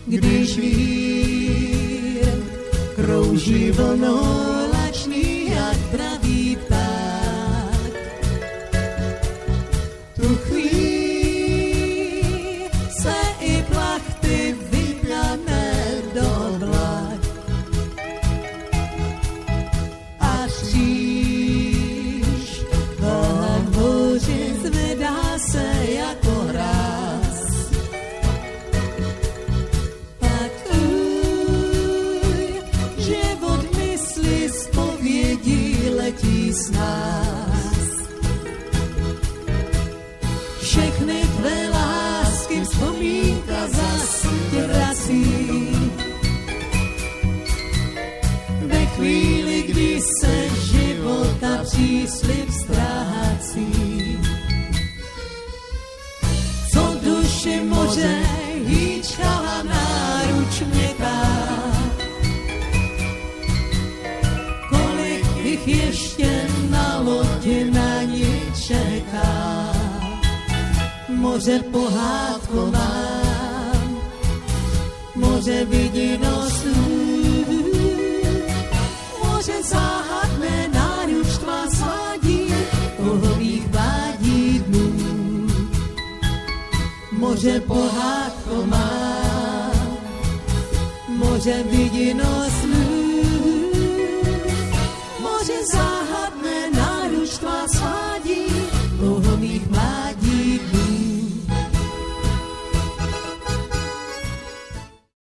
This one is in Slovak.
když vír krouží vlnou lačný jak pravý pták. Tu chvíli se i plachty vypneme do blak. A kříž v moři zvedá se jako hráz. Pak že od mysli zpovědí letí z nás. Všechny tvé lásky vzpomínka zas tě vrací. Ve chvíli, kdy se života příslib ztrácí. Co duši moře hýčkala náruč měkká. Kolik jich ještě na lodi na ní čeká. Moře pohádková, moře viděno snů, moře záhadné náruč tvá svádí pohových vádí dnů. Moře pohádková, moře viděno snů, moře záhadné